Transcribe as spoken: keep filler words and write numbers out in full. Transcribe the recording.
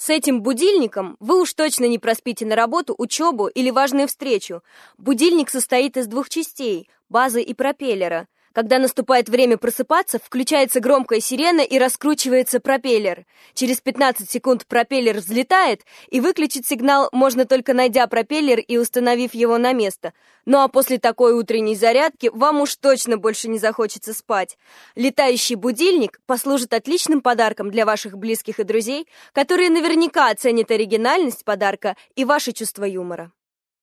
С этим будильником вы уж точно не проспите на работу, учебу или важную встречу. Будильник состоит из двух частей – базы и пропеллера. Когда наступает время просыпаться, включается громкая сирена и раскручивается пропеллер. Через пятнадцать секунд пропеллер взлетает, и выключить сигнал можно только найдя пропеллер и установив его на место. Ну а после такой утренней зарядки вам уж точно больше не захочется спать. Летающий будильник послужит отличным подарком для ваших близких и друзей, которые наверняка оценят оригинальность подарка и ваше чувство юмора.